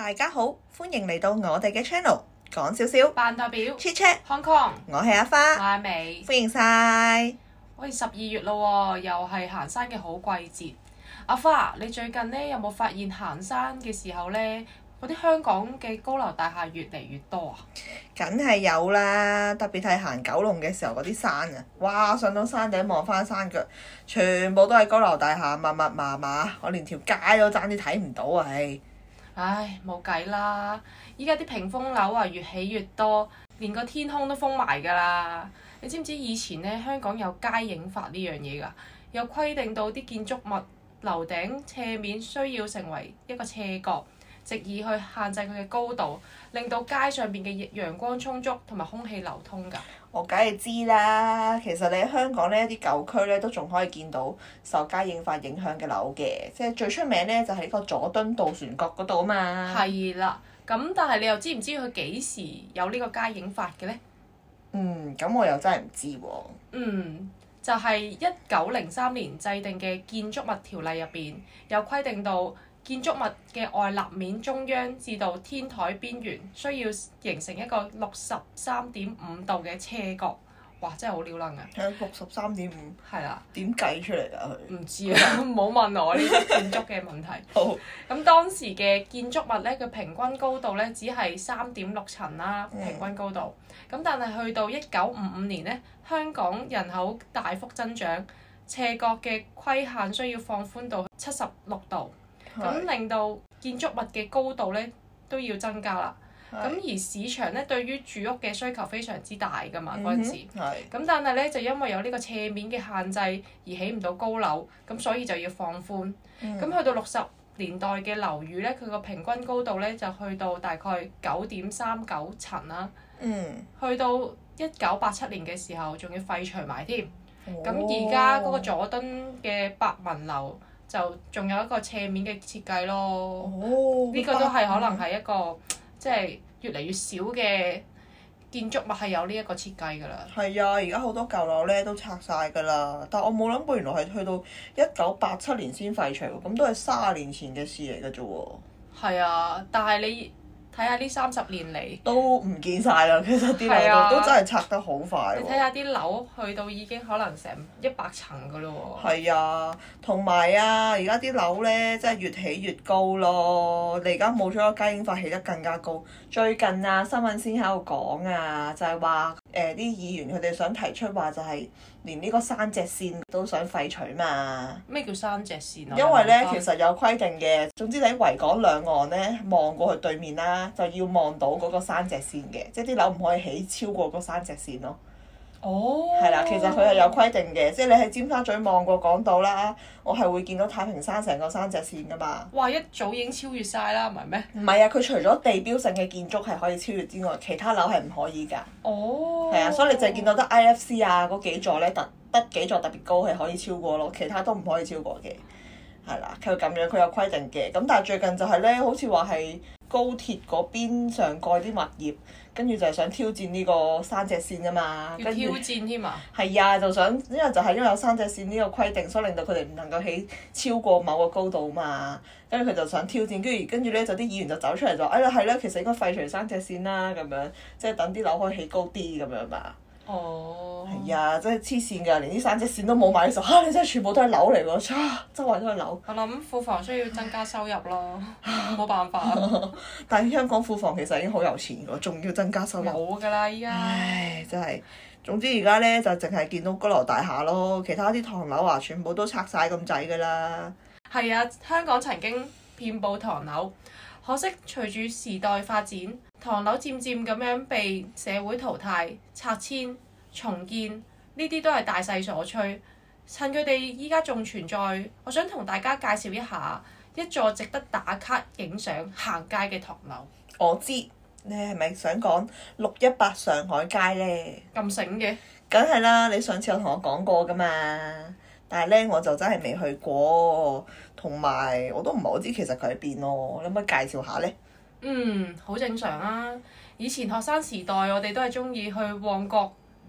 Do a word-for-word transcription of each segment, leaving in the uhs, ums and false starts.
大家好，歡迎嚟到我哋嘅 channel，講少少扮代表 Chit Chat， Hong Kong， 我係阿花， 我係美。 歡迎晒。 喂，十二月啦喎，又係行山嘅好季節。阿花，你最近呢有冇發現行山嘅時候呢，嗰啲香港嘅高樓大廈越嚟越多啊？ 梗係有啦，特別係行九龍嘅時候嗰啲山啊，哇！上到山頂望翻山腳，全部都係高樓大廈，密密麻麻，我連條街都爭啲睇唔到啊！唉， 唉，冇計啦！依家啲屏風樓啊越起越多，連個天空都封埋㗎啦！你知唔知以前呢，香港有街影法呢樣嘢㗎？有規定到啲建築物樓頂斜面需要成為一個斜角，藉以去限制佢嘅高度，令到街上邊嘅陽光充足同埋空氣流通㗎。 我梗係知啦，其實你喺香港呢啲舊區咧都仲可以見到受街影法影響嘅樓嘅，即係最出名咧就係呢個佐敦渡船角嗰度啊嘛。 係啦，咁但係你又知唔知佢幾時有呢個街影法嘅呢？ 嗯，咁我又真係唔知喎。 嗯，就係一九零三年制定嘅建築物條例入邊，有規定到建築物嘅外立面中央至到天台邊緣需要形成一個六十三點五度嘅斜角。哇！真係好撩楞啊！ 係六十三點五。 係啦。 點計出嚟㗎佢？ 唔知啊，唔好問我呢啲建築嘅問題。 好。 咁當時嘅建築物咧，佢平均高度咧只係三點六層啦，平均高度。咁、嗯、但係去到一九五五年咧，香港人口大幅增長，斜角嘅規限需要放寬到七十六度，咁令到建築物嘅高度咧都要增加啦。咁而市場咧對於住屋嘅需求非常之大㗎嘛，嗰陣時。咁但係咧就因為有呢個斜面嘅限制而起唔到高樓，咁所以就要放寬。咁、嗯、去到六十年代嘅樓宇咧，佢個平均高度咧就去到大概九點三九層啦。嗯。去到一九八七年嘅時候，仲要廢除埋添。咁而家嗰個佐敦嘅百文樓就仲有一個斜面嘅設計咯。哦。呢個都係可能係一個。即係越嚟越少嘅建築物係有呢一個設計㗎啦。係啊，而家好多舊樓咧都拆晒㗎啦，但我冇諗過原來係去到一九八七年先廢除喎，咁都係三十年前嘅事嚟㗎啫喎。 係啊，但係你睇下呢三十年嚟都唔見晒啦，其實啲樓都、啊、都真係拆得好快喎。 你睇下啲樓去到已經可能成一百層㗎咯喎。 係啊，同埋啊，而家啲樓咧真係越起越高咯。你而家冇咗個街影法，起得更加高。最近啊，新聞先喺度講啊，就係話誒啲議員佢哋想提出話就係連呢個山脊線都想廢除嘛。 咩叫山脊線啊？ 因為咧其實有規定嘅，總之你喺維港兩岸咧望過去對面啦，就要望到嗰個山脊線嘅，即係啲樓唔可以起超過個山脊線咯。哦。係啦，其實佢係有規定嘅，即係你喺尖沙咀望過港島啦，我係會見到太平山成個山脊線㗎嘛。 哇！一早已經超越晒啦，唔係咩？ 唔係啊，佢除咗地標性嘅建築係可以超越之外，其他樓係唔可以㗎。哦。係啊，所以你淨係見到得 I F C 啊嗰幾座咧，特得幾座特別高係可以超過咯，其他都唔可以超過嘅。係啦，佢咁樣佢有規定嘅，咁但係最近就係咧，好似話係高鐵嗰邊上蓋啲物業，跟住就係想挑戰呢個山脊線啊嘛。 要挑戰添啊！ 係啊，就想因為就係因為有山脊線呢個規定，所以令到佢哋唔能夠起超過某個高度嘛。跟住佢就想挑戰，跟住跟住咧就啲議員就走出嚟就，哎呀係啦，其實應該廢除山脊線啦，咁樣即係等啲樓可以起高啲咁樣嘛。哦，係啊，真係黐線㗎，連啲山脊線都冇埋嘅時候，嚇、啊、你真係全部都係樓嚟喎，周圍都係樓。 我諗庫房需要增加收入咯，冇辦法。 但係香港庫房其實已經好有錢㗎，仲要增加收入。 冇㗎啦，依家。 唉，真係。總之而家咧就淨係見到高樓大廈咯，其他啲唐樓啊全部都拆晒咁滯㗎啦。 係啊，香港曾經遍佈唐樓，可惜隨住時代發展，唐樓漸漸咁樣被社會淘汰、拆遷、重建，呢啲都係大勢所趨。趁佢哋依家仲存在，我想同大家介紹一下一座值得打卡、影相、行街嘅唐樓。 我知，你係咪想講六一八上海街呢？ 咁醒嘅？ 梗係啦，你上次有同我講過㗎嘛。但係咧，我就真係未去過，同埋我都唔係好知其實佢喺邊咯。你可唔可以介紹下呢？ 嗯，好正常啊！以前學生時代，我哋都係中意去旺角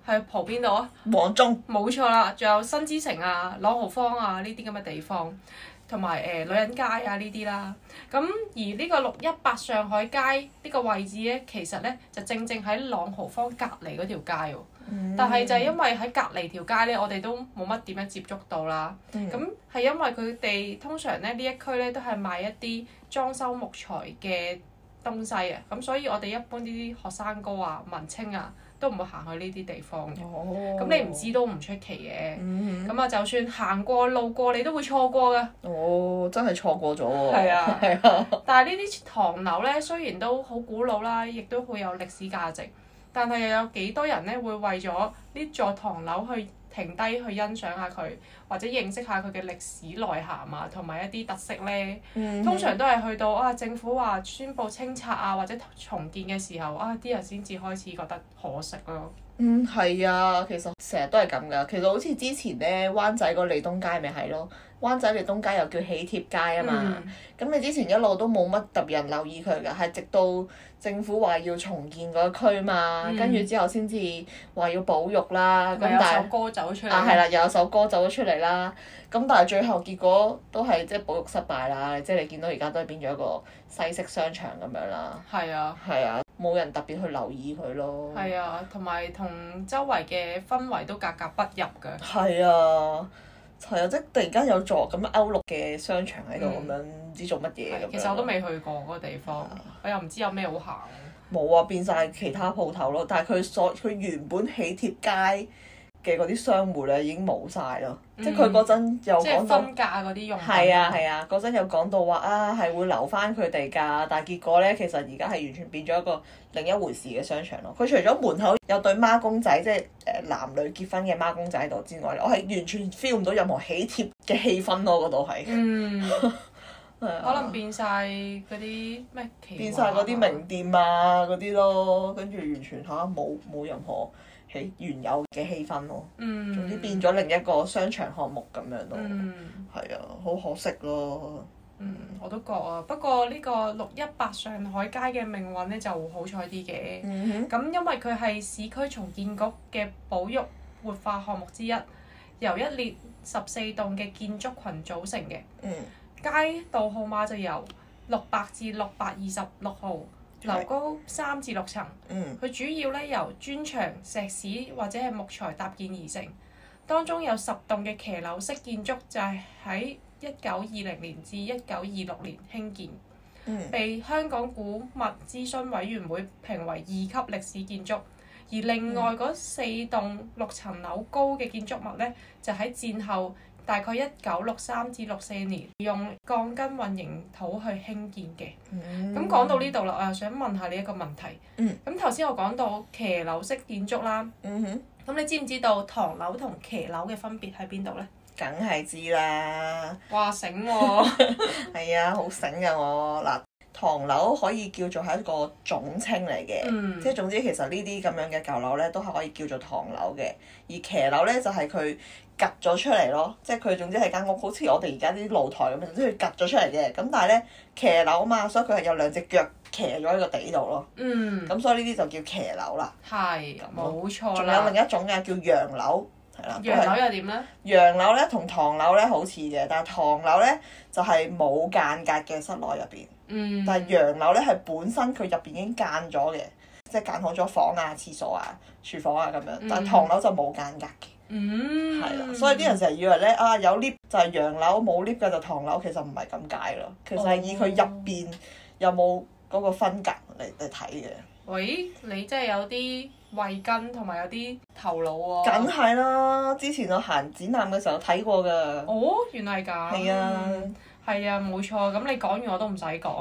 係蒲邊度啊？ 黃中。 冇錯啦，仲有新之城啊、朗豪坊啊呢啲咁嘅地方，同埋誒女人街啊呢啲啦。咁而呢個六一八上海街呢個位置咧，其實咧就正正喺朗豪坊隔離嗰條街喎。嗯、但係就係因為喺隔離條街咧，我哋都冇乜點樣接觸到啦。咁係、嗯、因為佢哋通常咧呢一區咧都係賣一啲裝修木材嘅東西啊，咁所以我哋一般啲學生哥啊、文青啊都唔會行去呢啲地方嘅。咁、哦、你唔知都唔出奇嘅。咁啊、嗯，就算行過路過，你都會錯過㗎。 哦，真係錯過咗喎。 係啊。 係啊。但係呢啲唐樓咧，雖然都好古老啦，亦都好有歷史價值，但係又有幾多人咧會為咗呢座唐樓去停低去欣賞下佢，或者認識下佢嘅歷史內涵啊，同埋一啲特色咧。嗯、通常都係去到啊政府話宣布清拆啊或者重建嘅時候啊，啲人先至開始覺得可惜咯。 嗯，係啊，其實成日都係咁噶。其實好似之前咧，灣仔個利東街咪係咯，灣仔利東街又叫喜帖街啊嘛。咁、嗯、你之前一路都冇乜特別人留意佢㗎，係直到政府話要重建嗰區嘛，跟住、嗯、之後先至話要保育啦。咁、嗯、但係有首歌走出嚟。啊，係啦，又有首歌走咗出嚟啦。咁但係最後結果都係即係保育失敗啦，即係你見到而家都係變咗一個西式商場咁樣啦。係啊。係啊，冇人特別去留意佢咯。係啊，同埋同周圍嘅氛圍都格格不入㗎。係啊，係啊，即係突然間有座咁歐陸嘅商場喺度咁樣，唔知做乜嘢咁樣。其實我都未去過嗰個地方，啊、我又唔知有咩好行。冇啊，變晒其他鋪頭咯，但係佢所佢原本喜帖街嘅嗰啲商戶咧已經冇晒咯，嗯、即係佢嗰陣又講到分價嗰啲用品。係啊係啊，嗰陣又講到話啊係會留翻佢哋㗎，但係結果咧其實而家係完全變咗一個另一回事嘅商場咯。佢除咗門口有對孖公仔，即係誒男女結婚嘅孖公仔喺度之外，我係完全 feel 唔到任何喜帖嘅氣氛咯，嗰度係。嗯。啊、可能變晒嗰啲咩？變晒嗰啲名店啊嗰啲咯，跟住完全嚇冇冇任何起原有嘅氣氛咯。嗯。總之變咗另一個商場項目咁樣咯。嗯。係啊，好可惜咯。嗯，我都覺啊。不過呢個六一八上海街嘅命運咧就好彩啲嘅。嗯哼。咁因為佢係市區重建局嘅保育活化項目之一，由一列十四棟嘅建築群組成嘅。嗯。街道號碼就由六百至六百二十六號，樓高三至六層。嗯。佢主要咧由磚牆、石屎或者係木材搭建而成，當中有十棟嘅騎樓式建築就係喺一九二零年至一九二六年興建，嗯、被香港古物諮詢委員會評為二級歷史建築。而另外嗰四棟六層樓高嘅建築物咧，就喺戰後大概一九六三至六四年用鋼筋混凝土去興建嘅。咁講、嗯、到呢度啦，我又想問下你一個問題。咁頭先我講到騎樓式建築啦，咁、嗯、你知唔知道唐樓同騎樓嘅分別喺邊度咧？梗係知啦！哇，醒喎！係啊，好醒啊我嗱。唐樓可以叫做係一個總稱嚟嘅，嗯、即係總之其實呢啲咁樣嘅舊樓咧都係可以叫做唐樓嘅，而騎樓咧就係佢趌咗出嚟咯，即係佢總之係間屋，好似我哋而家啲露台咁樣，即係趌咗出嚟嘅。咁但係咧騎樓嘛，所以佢係有兩隻腳騎咗喺個地度咯。嗯。咁所以呢啲就叫騎樓啦。係。冇錯啦。仲有另一種嘅叫洋樓，係啦。洋樓又點咧？洋樓咧同唐樓咧好似嘅，但係唐樓咧就係冇間隔嘅室內入邊。嗯、但係洋樓咧係本身佢入邊已經間咗嘅，即係間好咗房啊、廁所啊、廚房啊咁樣。但係唐樓就冇間隔嘅，係啦、嗯。所以啲人成日以為咧啊有 lift 就係洋樓，冇 lift 嘅就唐樓，其實唔係咁解咯。其實係以佢入邊有冇嗰個分隔嚟嚟睇嘅。喂，你真係有啲慧根同埋有啲頭腦喎、啊。梗係啦，之前我行展覽嘅時候睇過㗎。哦，原來係咁。係啊。係啊，冇錯。咁你講完我都唔使講。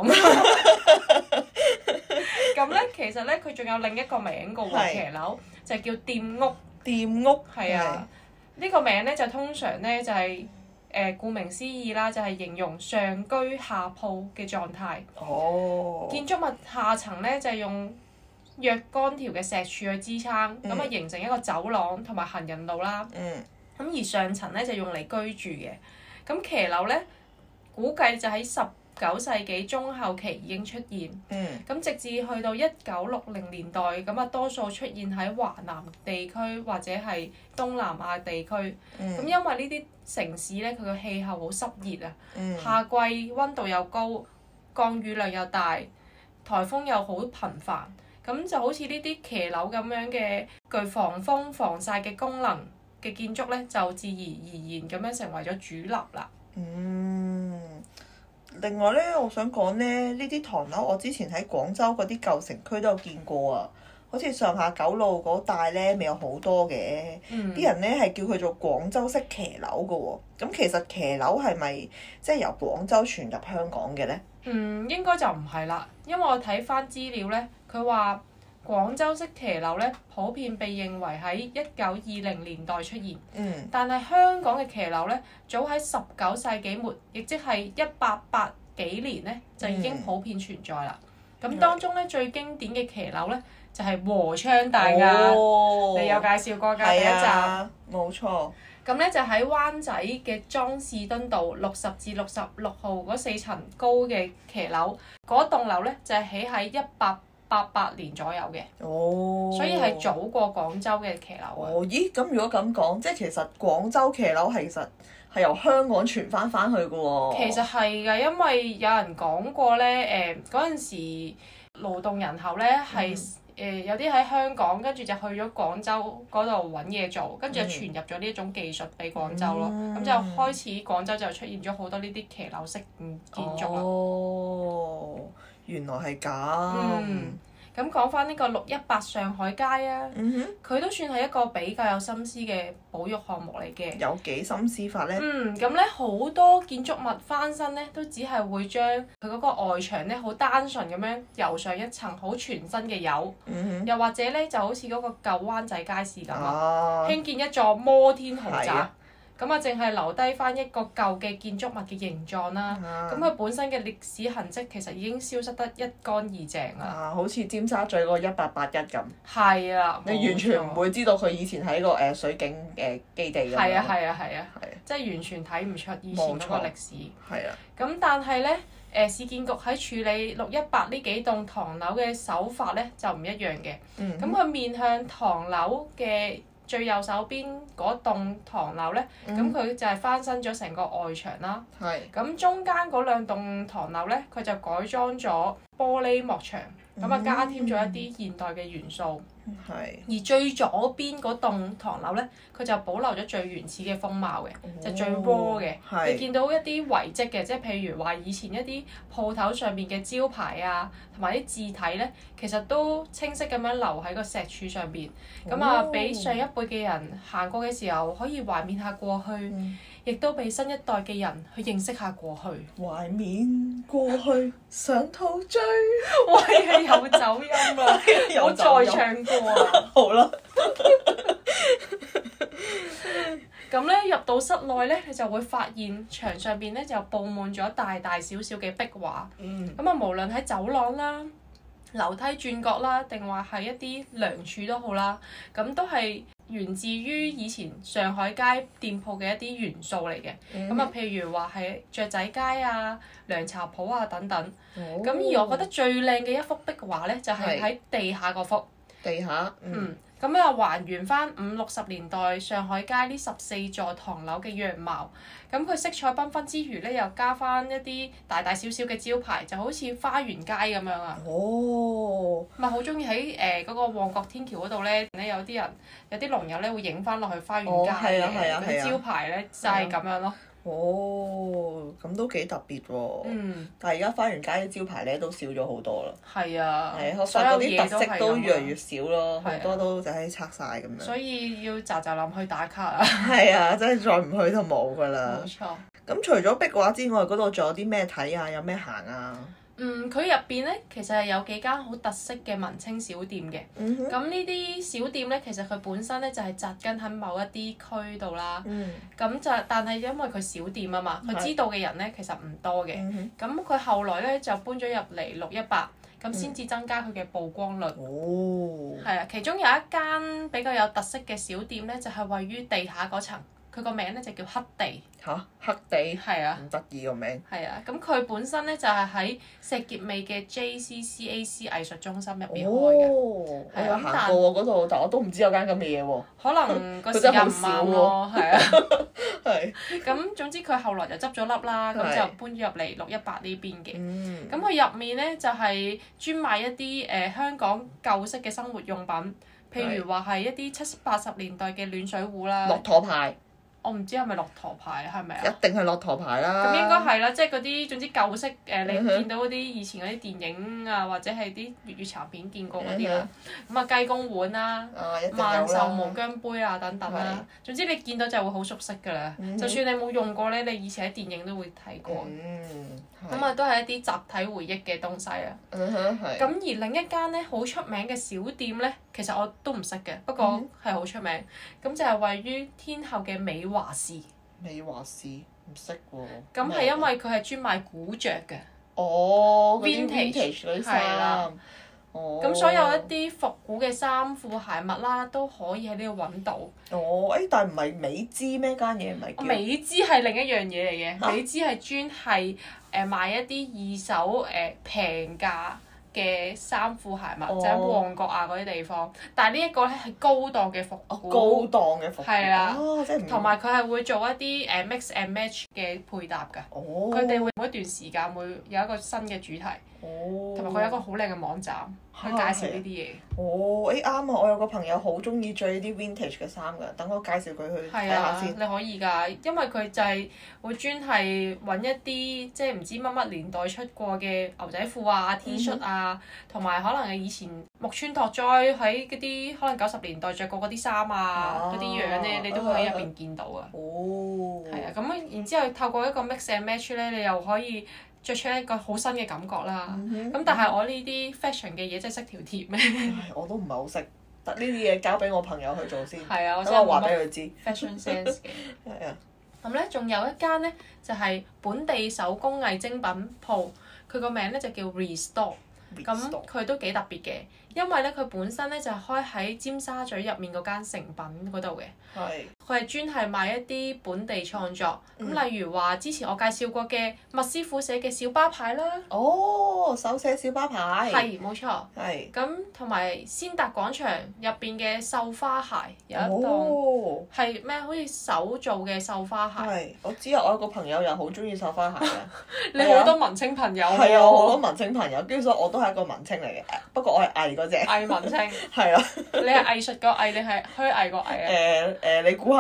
咁咧，其實咧，佢仲有另一個名個喎，騎樓就叫店屋。店屋。係啊。呢是個名咧就通常咧就係、是、誒、呃、顧名思義啦，就係、是、形容上居下鋪嘅狀態。哦。建築物下層咧就係、是、用若干條嘅石柱去支撐，咁啊、嗯、形成一個走廊同埋行人路啦。嗯。咁而上層咧就用嚟居住嘅。咁騎樓咧，估計就喺十九世紀中後期已經出現。 嗯。 咁直至去到一九六零年代，咁啊多數出現喺華南地區或者係東南亞地區。咁、嗯、因為呢啲城市咧，佢個氣候好濕熱啊，嗯、夏季溫度又高，降雨量又大，颱風又好頻繁。咁就好似呢啲騎樓咁樣嘅具防風防曬嘅功能嘅建築咧，就自然而然咁樣成為咗主流啦。 嗯，另外咧，我想講咧，呢啲唐樓我之前喺廣州嗰啲舊城區都有見過啊，好似上下九路嗰帶咧，咪有好多嘅，啲、嗯、人咧係叫佢做廣州式騎樓嘅喎。咁其實騎樓係咪即係由廣州傳入香港嘅咧？ 嗯，應該就唔係啦，因為我睇翻資料咧，佢話廣州式騎樓咧普遍被認為喺一九二零年代出現，嗯、但係香港嘅騎樓咧早喺十九世紀末，亦即係一八八幾年咧就已經普遍存在啦。咁、嗯、當中咧最經典嘅騎樓咧就係和昌大押，哦、你有介紹過㗎第一集， 冇錯。 咁咧就喺灣仔嘅莊士敦道六十至六十六號嗰四層高嘅騎樓，嗰棟樓咧就係起喺一八八八年左右嘅， 哦、 所以係早過廣州嘅騎樓啊。 哦，咦？咁如果咁講，即係其實廣州騎樓其實係由香港傳翻翻去嘅喎。 其實係㗎，因為有人講過咧，誒嗰陣時勞動人口咧係。嗯誒、呃、有啲喺香港，跟住就去咗廣州嗰度揾嘢做，跟住就傳入咗呢一種技術俾廣州咯。咁、嗯、就開始廣州就出現咗好多呢啲騎樓式建築啦。 哦，原來係咁。 嗯。咁講翻呢個六一八上海街啊，佢、嗯、哼都算係一個比較有心思嘅保育項目嚟嘅。 有幾心思法咧？ 嗯，咁咧好多建築物翻新咧，都只係會將佢嗰個外牆咧好單純咁樣油上一層好全新嘅油，嗯、哼又或者咧就好似嗰個舊灣仔街市咁啊，興建一座摩天豪宅。咁啊，淨係留低翻一個舊嘅建築物嘅形狀啦。咁佢、啊、本身嘅歷史痕跡其實已經消失得一乾二淨啦。 啊，好似尖沙咀嗰個一八八一咁。 係啊， 你完全唔會知道佢以前喺個誒水警誒基地咁樣。 係啊係啊係啊！即係完全睇唔出以前嗰個歷史。 係啊。咁但係咧，誒市建局喺處理六一八呢幾棟唐樓嘅手法咧就唔一樣嘅。咁佢、嗯、面向唐樓嘅最右手邊嗰棟唐樓咧，咁佢、嗯、就係翻新咗成個外牆啦。係是。咁中間嗰兩棟唐樓咧，佢就改裝咗玻璃幕牆，咁啊、嗯、加添咗一啲現代嘅元素。係是。而最左邊嗰棟唐樓咧，佢就保留咗最原始嘅風貌嘅，哦、就最 raw 嘅。是你見到一啲遺跡嘅，即係譬如話以前一啲鋪頭上面嘅招牌啊，同埋啲字體咧，其實都清晰咁樣留喺個石柱上邊。咁啊、哦，俾上一輩嘅人行過嘅時候，可以懷緬下過去，嗯、亦都俾新一代嘅人去認識下過去。 懷緬過去，想陶醉。 喂，又走音啦！我再唱過啊！ 好啦。 咁咧入到室內咧，你就會發現牆上邊咧就佈滿咗大大小小嘅壁畫。嗯。咁啊，無論喺走廊啦、樓梯轉角啦，定話係一啲梁柱都好啦，咁都係源自於以前上海街店鋪嘅一啲元素嚟嘅。咁啊、嗯，譬如話係雀仔街啊、涼茶鋪啊等等。咁、哦、而我覺得最靚嘅一幅壁畫咧，就係、是、喺地下嗰幅。 地下。嗯。嗯咁啊，還原翻五六十年代上海街呢十四座唐樓嘅樣貌。咁佢色彩繽紛之餘咧，又加翻一啲大大小小嘅招牌，就好似花園街咁樣啊。哦。咪好中意喺誒嗰個旺角天橋嗰度咧，咧有啲人有啲龍友咧會影翻落去花園街嘅嗰啲招牌咧，就係咁樣咯。 哦，咁都幾特別喎！嗯，但係而家花園街啲招牌咧都少咗好多啦。係啊，係，我發覺啲特色都越嚟越少咯，好多都就係拆晒咁樣。所以要喳喳臨去打卡啊！係啊，真係再唔去就冇㗎啦。冇錯。咁除咗壁畫之外，嗰度仲有啲咩睇啊？有咩行啊？嗯，佢入邊咧，其實係有幾間好特色嘅文青小店嘅。咁呢啲小店咧，其實佢本身咧就係紮根喺某一啲區度啦。咁、嗯、就但係因為佢小店啊嘛，佢是知道嘅人咧其實唔多嘅。咁佢、嗯、哼後來咧就搬咗入嚟六一八，咁先至增加佢嘅曝光率。哦。係啊，其中有一間比較有特色嘅小店咧，就係、是、位於地下嗰層。 佢個名咧就叫黑地。 嚇，黑地。 係啊。 咁得意個名。 係啊，咁佢本身咧就係喺石硤尾嘅 J C C A C 藝術中心入邊開嘅。 哦，我有行過喎嗰度，但我都唔知有間咁嘅嘢喎。 可能個時間唔啱咯，係啊。係。咁總之佢後來就執咗笠啦，咁就搬咗入嚟六一八呢邊嘅。嗯。咁佢入面咧就係專賣一啲誒香港舊式嘅生活用品，譬如話係一啲七八十年代嘅暖水壺啦。 駱駝牌。我唔知係咪駱駝牌，係咪啊？ 一定係駱駝牌啦。 咁應該係啦，即係嗰啲總之舊式誒，呃 uh huh. 你見到嗰啲以前嗰啲電影啊，或者係啲粵語殘片見過嗰啲啦。咁啊、uh huh. 雞公碗啦、萬壽無疆杯啊等等啦。Uh huh. 總之你見到就會好熟悉㗎啦。Uh huh. 就算你冇用過咧，你以前喺電影都會睇過。咁啊、uh huh. 都係一啲集體回憶嘅東西啊。咁、uh huh. 而另一間咧好出名嘅小店咧，其實我都唔識嘅，不過係好出名。咁、uh huh. 就係位於天后嘅美華士。 美華士唔識喎。 咁係因為佢係專賣古着嘅。 哦。vintage 嗰啲衫。哦。 咁所有一啲復古嘅衫褲鞋襪啦，都可以喺呢度揾到。 哦，誒，但係唔係美姿咩間嘢唔係叫？ 美姿係另一樣嘢嚟嘅，啊、美姿係專係誒賣一啲二手誒平價嘅衫褲鞋襪，就喺旺角啊嗰啲地方。但係呢一個咧係高檔嘅復古。 高檔嘅復古。係啦。哦，即係同埋佢係會做一啲誒 mix and match 嘅配搭㗎。哦。佢哋會每一段時間會有一個新嘅主題。哦。同埋佢有一個好靚嘅網站。去介紹呢啲嘢。 哦，誒啱啊！我有個朋友好中意着呢啲 vintage 嘅衫㗎，等我介紹佢去睇下先。 係啊，你可以㗎，因為佢就係會專係揾一啲即係唔知乜乜年代出過嘅牛仔褲啊、T 恤啊，同埋、嗯、可能係以前木村拓哉喺嗰啲可能九十年代着過嗰啲衫啊，嗰啲、啊、樣咧，你都會喺入邊見到啊。哦。係啊，咁然之後透過一個 mix and match 咧，你又可以着出一個好新嘅感覺啦，咁、嗯、哼但係我呢啲 fashion 嘅嘢真係識條鐵咩？ 唉，我都唔係好識，得呢啲嘢交俾我朋友去做先。係啊，我真係話俾佢知。 fashion sense 嘅。 係啊。 咁咧，仲有一間咧，就係、是、本地手工藝精品鋪，佢個名咧就叫 Restore。咁佢都幾特別嘅，因為咧佢本身咧就係開喺尖沙咀入面嗰間誠品嗰度嘅。係。佢係專係賣一啲本地創作，咁、嗯、例如話之前我介紹過嘅麥師傅寫嘅小巴牌啦。 哦，手寫小巴牌。係， 冇錯。係是。咁同埋先達廣場入邊嘅繡花鞋有一檔係咩？好似手做嘅繡花鞋。 係，我知啊！我有個朋友又好中意繡花鞋嘅。 你好多文青朋友喎。 係啊，好多文青朋友，基本上我都係一個文青嚟嘅，不過我係藝嗰隻。 藝文青。 係啊。 你係藝術個藝定係虛偽個藝啊？ 誒誒，你估下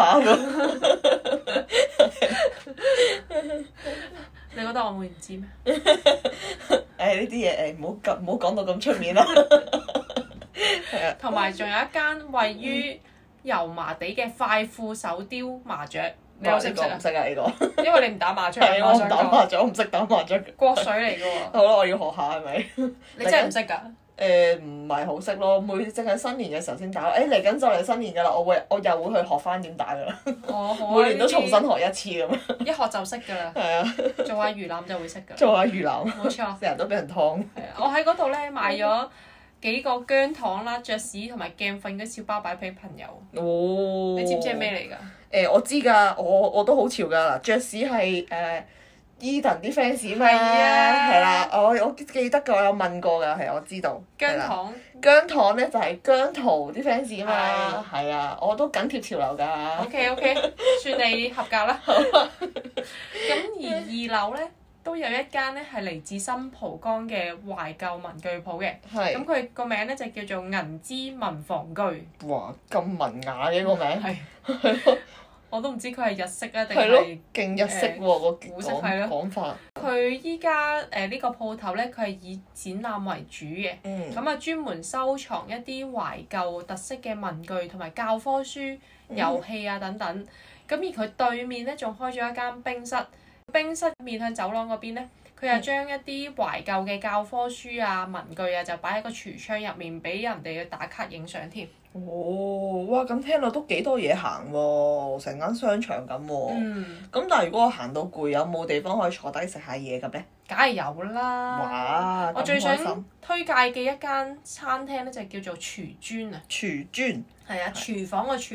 你覺得我會唔知咩？ 誒呢啲嘢誒唔好咁唔好講到咁出面啦。係啊。同埋仲有一間位於油麻地嘅快富手雕麻雀，你有識唔識啊？ 唔識啊呢個。因為你唔打麻雀。 係我唔打麻雀，我唔識打麻雀。 國水嚟㗎喎。 好啦，我要學下係咪？ 你真係唔識㗎？ 誒唔係好識咯，每淨係新年嘅時候先打。誒嚟緊就嚟新年㗎啦，我會我又會去學翻點打㗎啦。哦，好啊。每年都重新學一次咁樣。 一學就識㗎啦。係啊。做下魚腩就會識㗎。 做下魚腩。 冇錯。 成日都俾人劏。 係啊，我喺嗰度咧買咗幾個薑糖啦、雀屎同埋鏡粉嘅小巴擺俾朋友。哦。你知唔知係咩嚟㗎？ 誒我知㗎，我我都好潮㗎嗱，雀屎係誒。Eden 啲 fans 嘛，係啦，我我記得㗎，我有問過㗎，係我知道。 薑糖。 薑糖咧就係姜濤啲 fans 嘛，係啊，我都緊貼潮流㗎。 OK OK，算你合格啦。咁而二樓咧都有一間咧係嚟自新蒲崗嘅懷舊文具鋪嘅，咁佢個名咧就叫做銀之文房具。 哇！咁文雅嘅個名。係。 我都唔知佢係日式啊定係勁日式喎個古式係咯講法。 佢依家誒呢個鋪頭咧，佢係以展覽為主嘅，咁啊、嗯、專門收藏一啲懷舊特色嘅文具同埋教科書、嗯、遊戲啊等等。咁而佢對面咧仲開咗一間冰室，冰室面向走廊嗰邊咧，佢又將一啲懷舊嘅教科書啊、文具啊就擺喺個櫥窗入面，俾人哋去打卡影相添。 哦，哇！咁聽落都幾多嘢行喎，成間商場咁喎。嗯。咁但係如果我行到攰，有冇地方可以坐低食下嘢咁咧？ 梗係有啦。哇！我最想推介嘅一間餐廳咧就叫做廚磚啊。 廚磚。 係啊，廚房個廚，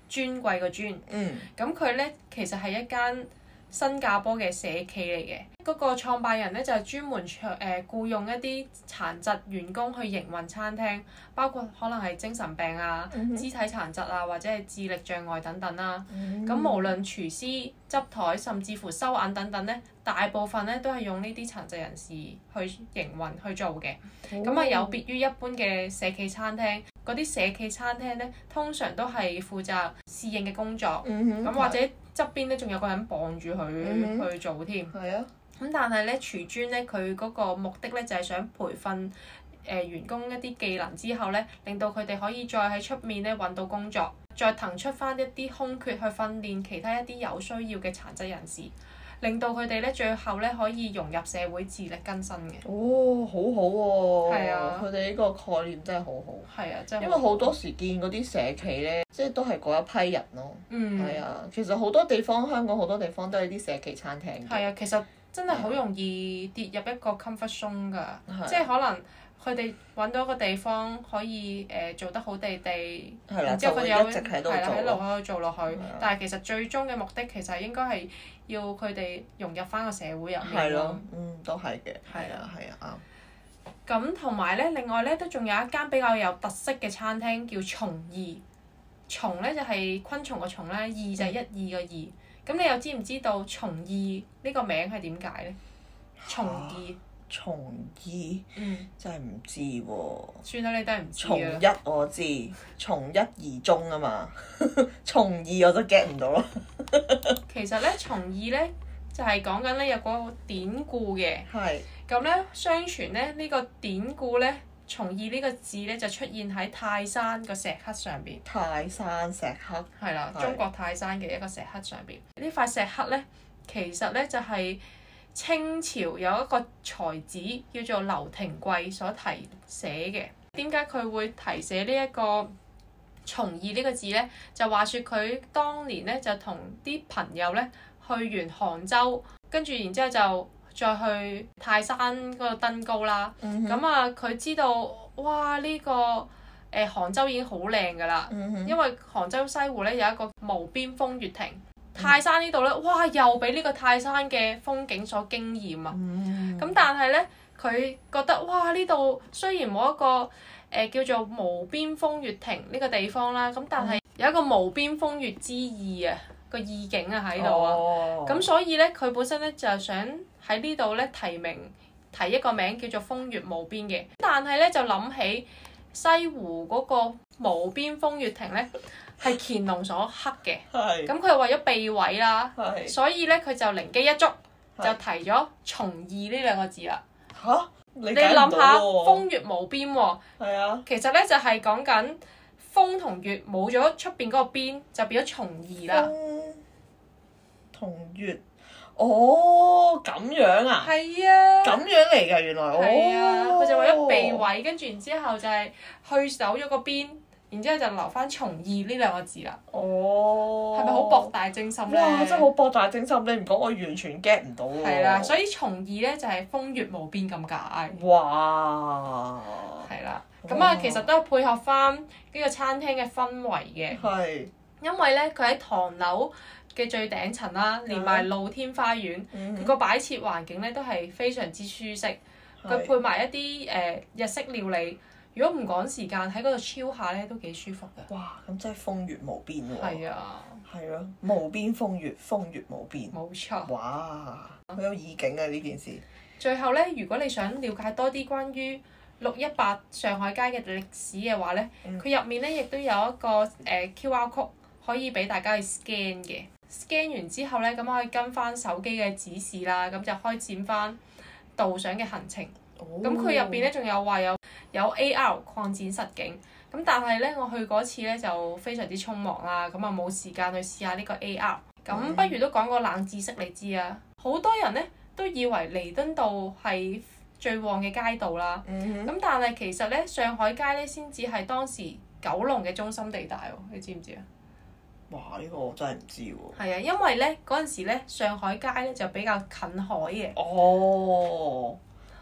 尊貴個尊。 嗯。 咁佢咧其實係一間新加坡嘅社企嚟嘅，嗰、那個創辦人咧就係、是、專門長誒、呃、僱用一啲殘疾員工去營運餐廳，包括可能係精神病啊、 嗯、哼肢體殘疾啊，或者係智力障礙等等啦、啊。咁、 嗯、 無論廚師、執台，甚至乎收銀等等咧，大部分咧都係用呢啲殘疾人士去營運去做嘅。咁啊、哦、有別於一般嘅社企餐廳，嗰啲社企餐廳咧通常都係負責侍應嘅工作，咁、 嗯、 或者側邊咧仲有個人綁住佢、嗯、去做添。 係啊。 咁但係咧，廚專咧佢嗰個目的咧就係、是、想培訓誒、呃、員工一啲技能之後咧，令到佢哋可以再喺出面咧揾到工作，再騰出翻一啲空缺去訓練其他一啲有需要嘅殘疾人士，令到佢哋咧最後咧可以融入社會自力更生嘅。 哦，好好喎！ 係啊， 佢哋呢個概念真係好好。 係啊，真係。 因為好多時見嗰啲社企咧，即係都係嗰一批人咯。 嗯。 係啊，其實好多地方，香港好多地方都係啲社企餐廳。 係啊，其實真係好容易跌入一個 comfort zone 㗎， 啊、 即係可能佢哋揾到一個地方可以誒、呃、做得好地地， 啊、 然之後佢哋有一直喺度係啦喺度喺度做落去， 啊、 但係其實最終嘅目的其實應該係要佢哋融入翻個社會入面咯。 係咯，嗯，都係嘅。 係啊， 係啊，啱。 咁同埋咧，另外咧都仲有一間比較有特色嘅餐廳叫蟲義，蟲咧就係、是、昆蟲個蟲啦，義就係一二個義。咁、嗯、你又知唔知道蟲義呢個名係點解咧？蟲義。 蟲義。嗯。真係唔知喎。 算啦，你都係唔知啊。 蟲一我知，蟲一而終啊嘛，蟲二我都 get 唔到咯。 其實咧，蟲義咧就係講緊咧有個典故嘅。 係。 咁咧，相傳咧呢、這個典故咧，蟲義呢個字咧就出現喺泰山個石刻上邊。 泰山石刻。 係啦，中國泰山嘅一個石刻上邊。呢塊石刻咧，其實咧就係、是、清朝有一個才子叫做劉廷貴所題寫嘅。點解佢會題寫呢一個蟲義呢個字咧？就話説佢當年咧就同啲朋友咧去完杭州，跟住然之後就再去泰山嗰度登高啦。咁、嗯、哼啊，佢知道哇呢、這個誒、呃、杭州已經好靚㗎啦，嗯、哼因為杭州西湖咧有一個無邊風月亭。泰山呢度咧，哇！又俾呢個泰山嘅風景所驚豔啊！咁、嗯、但係咧，佢覺得哇！呢度雖然冇一個誒、呃、叫做無邊風月亭呢個地方啦，咁但係有一個無邊風月之意啊，個意境啊喺度啊！咁、哦、所以咧，佢本身咧就想喺呢度咧提名提一個名叫做風月無邊嘅，但係咧就諗起西湖嗰個無邊風月亭咧。係乾隆所刻嘅，咁佢係為咗避諱啦，是所以咧佢就靈機一觸，是就提咗蟲義呢兩個字啦。 嚇！你諗下風月無邊喎， 係啊， 其實咧就係講緊風同月冇咗出邊嗰個邊，就變咗蟲義啦。 風同月，哦咁樣啊？ 係啊。咁樣嚟㗎原來。係啊， 佢、哦、就為咗避諱，跟住然之後就係去走咗個邊。然之後就留翻蟲義呢兩個字啦。哦。係咪好博大精深咧？ 哇！真係好博大精深，你唔講我完全 get 唔到喎。 係啦，所以蟲義咧就係、是、風月無邊咁解。 哇！ 係啦，咁啊其實都係配合翻呢個餐廳嘅氛圍嘅。係是。因為咧，佢喺唐樓嘅最頂層啦，連埋露天花園，佢個、嗯、擺設環境咧都係非常之舒適。佢是配埋一啲誒、呃、日式料理。如果唔趕時間喺嗰度超下咧，都幾舒服㗎。 哇！咁真係風月無邊喎。 係啊。係咯，無邊風月，風月無邊。 冇錯。 哇！好有意境啊呢件事。 最後咧，如果你想了解多啲關於六一八上海街嘅歷史嘅話咧，佢入、嗯、面咧亦都有一個誒、呃、Q R code 可以俾大家去 scan 嘅。scan 完之後咧，咁可以跟翻手機嘅指示啦，咁就開展翻導賞嘅行程。咁佢入邊咧仲有話有有 A R 擴展實景，咁但係咧我去嗰次咧就非常之匆忙啦，咁啊冇時間去試下呢個 A R。咁不如都講個冷知識你知啊，好多人咧都以為彌敦道係最旺嘅街道啦，咁、嗯、哼但係其實咧上海街咧先至係當時九龍嘅中心地帶喎，你知唔知啊？ 哇！呢、呢個我真係唔知喎。 係啊，因為咧嗰陣時咧上海街咧就比較近海嘅。 哦。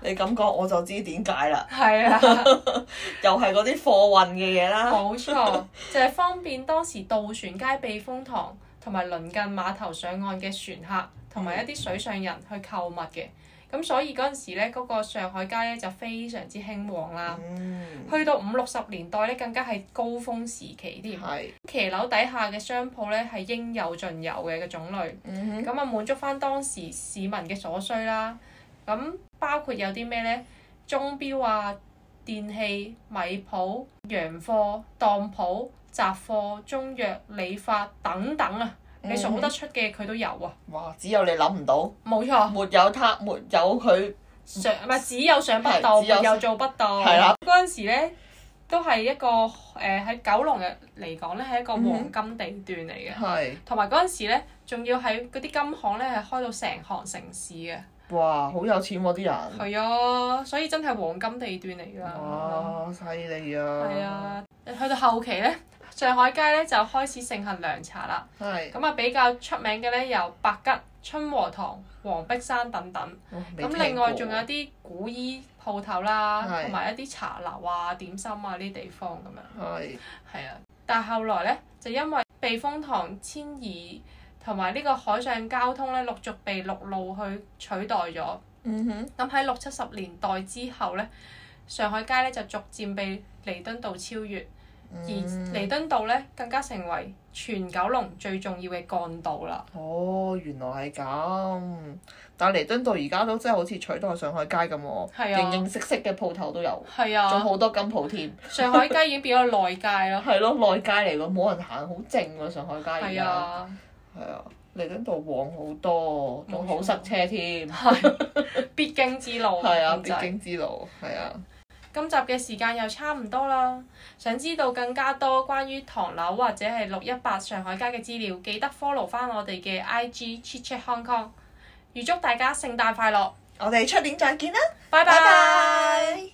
你咁講我就知點解啦。 係啊， 又係嗰啲貨運嘅嘢啦。 冇錯，就係、是、方便當時渡船街避風塘同埋鄰近碼頭上岸嘅船客同埋一啲水上人去購物嘅。咁所以嗰陣時咧，嗰、那個上海街咧就非常之興旺啦。 嗯、 去到五六十年代咧，更加係高峰時期添。 係。 騎樓底下嘅商鋪咧係應有盡有嘅嘅種類。咁啊、嗯、滿足翻當時市民嘅所需啦。咁包括有啲咩咧？鐘錶啊、電器、米鋪、洋貨、當鋪、雜貨、中藥、理髮等等啊！你數得出嘅佢都有啊！ 哇！只有你諗唔到。 冇錯。 沒有他，沒有佢。 想唔係只有想不到，沒有做不到。 係啦。 嗰陣時咧，都係一個誒喺、呃、九龍嘅嚟講咧，係一個黃金地段嚟嘅。係、嗯。同埋嗰陣時咧，仲要喺嗰啲金行咧係開到成行成市嘅。 哇！好有錢喎、啊、啲人。係啊，所以真係黃金地段嚟㗎。 哇！犀利啊！ 係啊，去到後期咧。上海街咧就開始盛行涼茶啦，咁啊是比較出名嘅咧有百吉、春和堂、黃碧山等等，咁、哦、另外仲有啲古衣鋪頭啦，同埋是一啲茶樓啊、點心啊呢啲地方咁樣。係是。係啊，但係後來咧就因為避風塘遷移同埋呢個海上交通咧陸續被陸路去取代咗。嗯哼。咁喺六七十年代之後咧，上海街咧就逐漸被彌敦道超越。而彌敦道咧更加成為全九龍最重要嘅幹道啦。哦，原來係咁。但係彌敦道而家都真係好似取代上海街咁喎，係啊，形形色色嘅鋪頭都有，係啊，仲好多金鋪添。上海街已經變咗內街咯。係咯，內街嚟㗎，冇人行，好靜喎上海街而家。係啊。係啊，彌敦道旺好多，仲好塞車添。係。必經之路。係啊，必經之路，係啊。今集嘅時間又差唔多啦，想知道更加多關於唐樓或者係六一八上海街嘅資料，記得 follow 翻我哋嘅 I G Chit Chat Hong Kong。預祝大家聖誕快樂！我哋出年再見啦，拜拜。